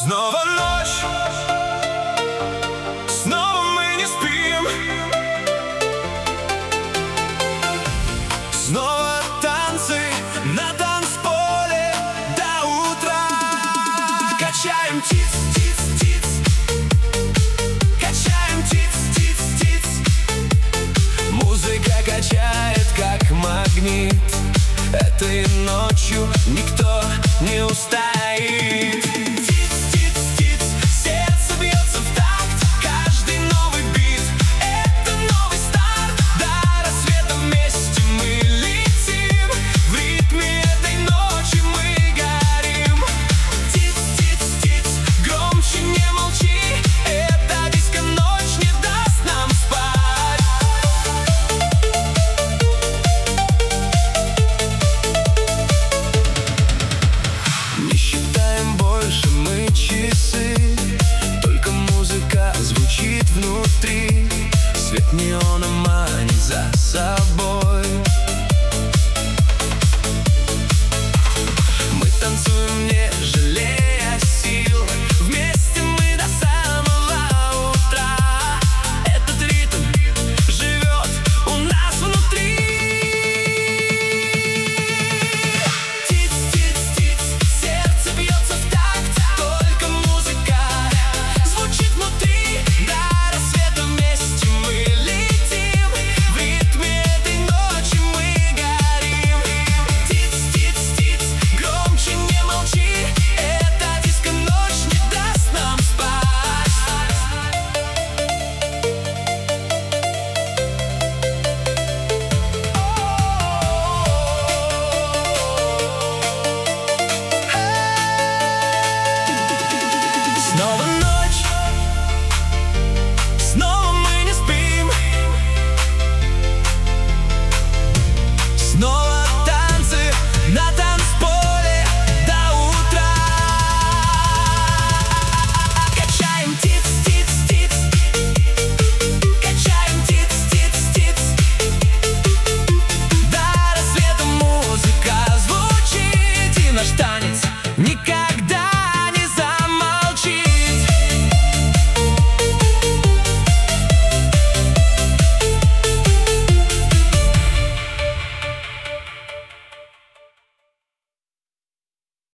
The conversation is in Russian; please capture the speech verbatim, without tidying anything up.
Снова ночь, снова мы не спим. Снова танцы на танцполе до утра. Качаем тиц, тиц, тиц. Качаем тиц, тиц, тиц. Музыка качает, как магнит. Этой ночью никто не устоит. Внутри свет неона манит за собой.